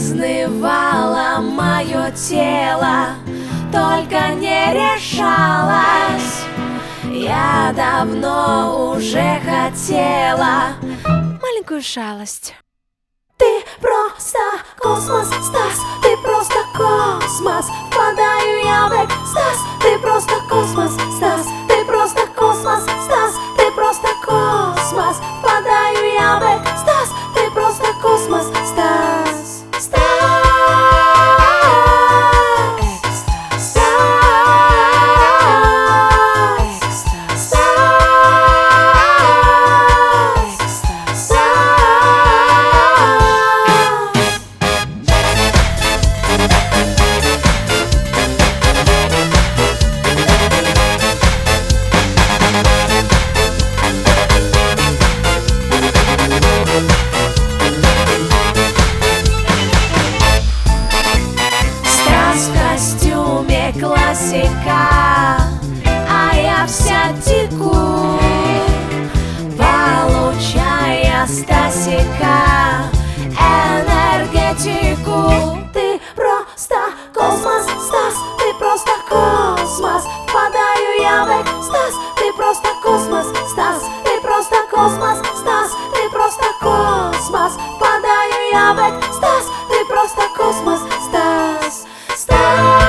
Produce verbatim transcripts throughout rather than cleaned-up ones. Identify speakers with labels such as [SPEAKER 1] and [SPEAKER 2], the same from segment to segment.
[SPEAKER 1] изнывало мое тело, только не решалась. Я давно уже хотела маленькую шалость.
[SPEAKER 2] Ты просто космос, Стас, ты просто космос. Впадаю я в экстаз. Ты просто космос, Стас, ты просто космос, Стас, ты просто космос. Впадаю я в экстаз. Ты просто космос, Стас, Стас.
[SPEAKER 1] Классика, а я вся теку, получая Стасика энергетику.
[SPEAKER 2] Ты просто космос, Стас, ты просто космос. Впадаю я в экстаз. Ты просто космос, Стас, ты просто космос, Стас, ты просто космос. Впадаю я в экстаз. Ты просто космос, Стас, Стас.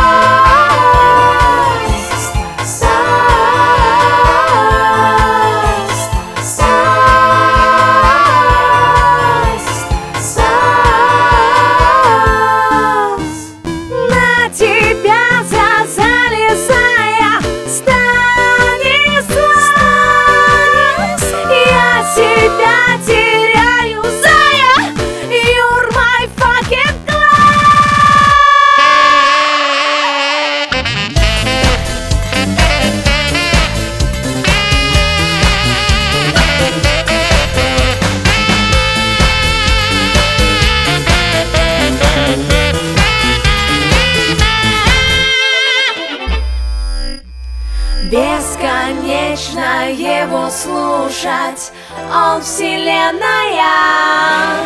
[SPEAKER 1] Бесконечно его слушать, он вселенная.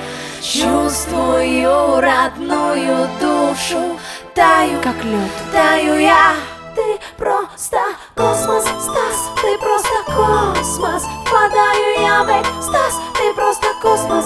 [SPEAKER 1] Чувствую родную душу, таю,
[SPEAKER 2] как лед,
[SPEAKER 1] таю я.
[SPEAKER 2] Ты просто космос, Стас, ты просто космос. Впадаю я в экстаз. Ты просто космос.